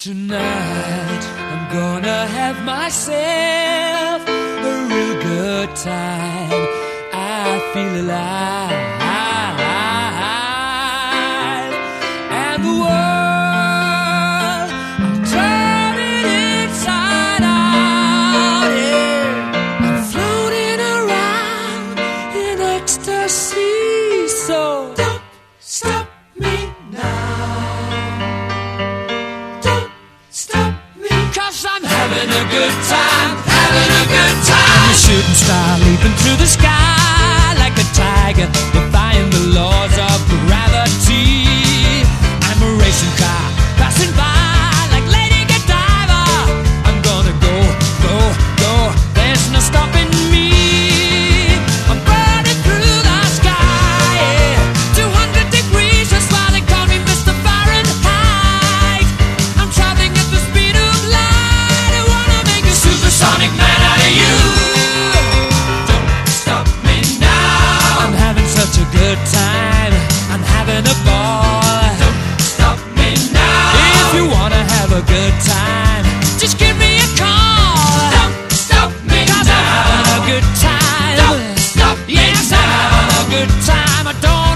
Tonight I'm gonna have myself a real good time. I feel alive, and the world, I'll turn it inside out. Yeah, I'm floating around in ecstasy. So don't stop me now. I'm having a good time, having a good time. I'm a shooting star leaping through the sky like a tiger, defying the laws of gravity. I'm a racing car passing by like Lady Godiva. I'm gonna go, go, go. There's no stopping me. I'm burning through the sky, yeah. 200 degrees, that's why they call me Mr. Fahrenheit. I'm traveling at the speed of light. Supersonic man out of you. Don't stop me now. I'm having such a good time. I'm having a ball. Don't stop me now. If you wanna have a good time, just give me a call. Don't stop me now. 'Cause I'm having a good time. Don't stop me now. I'm having a good time. I don't